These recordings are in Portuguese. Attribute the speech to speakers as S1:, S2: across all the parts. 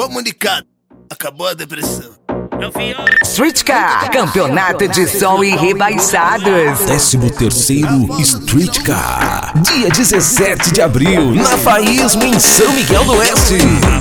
S1: Comunicado, acabou a depressão.
S2: Street Car, campeonato de som e rebaixados.
S3: 13º Street Car, dia 17 de abril, na Faísmo, em São Miguel do Oeste.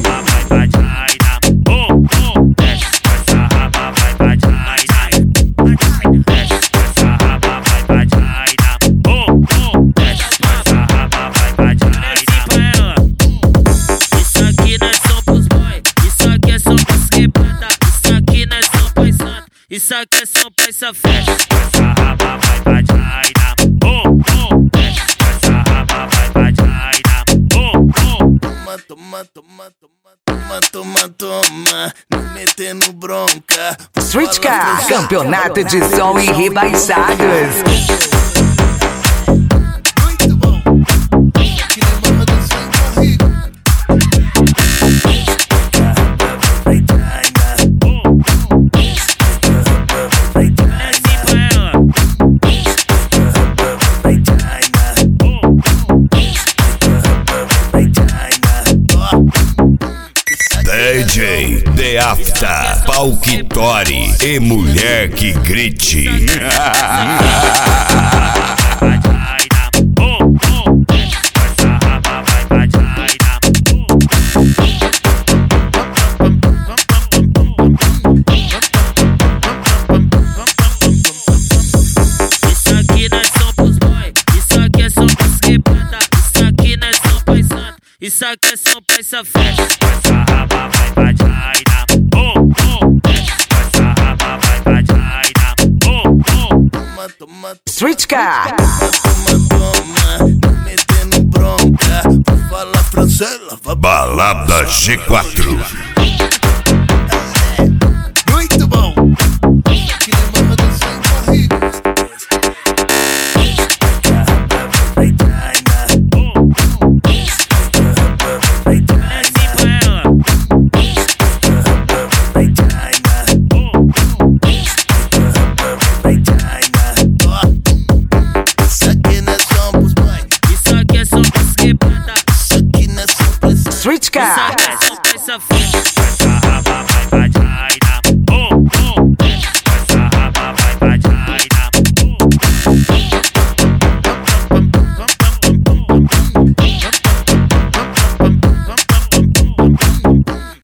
S4: Isso aqui é só pra essa festa. Essa raba vai pra Jaina. Essa raba vai pra Jaina.
S1: Toma, toma, toma, toma, toma, toma, não metendo bronca.
S2: Street Car, campeonato de som e rebaixados.
S1: Muito bom. Aqui na barra do sangue horrível.
S3: DJ The Afta, Palquitori e mulher que grite.
S4: Isso aqui não é só pros boy, isso aqui é só pros quebrada. Isso aqui não é só pra santo, isso aqui é só pra essa festa. Essa raba vai pra Jaina. Essa raba vai pra Jaina.
S1: Toma, toma,
S2: Street Car,
S1: toma, toma, não metendo bronca. Vou falar francês, lava
S3: Balada G4.
S1: muito bom. Aqui na barra do sangue horrível.
S2: Street Car.
S4: Essa festa.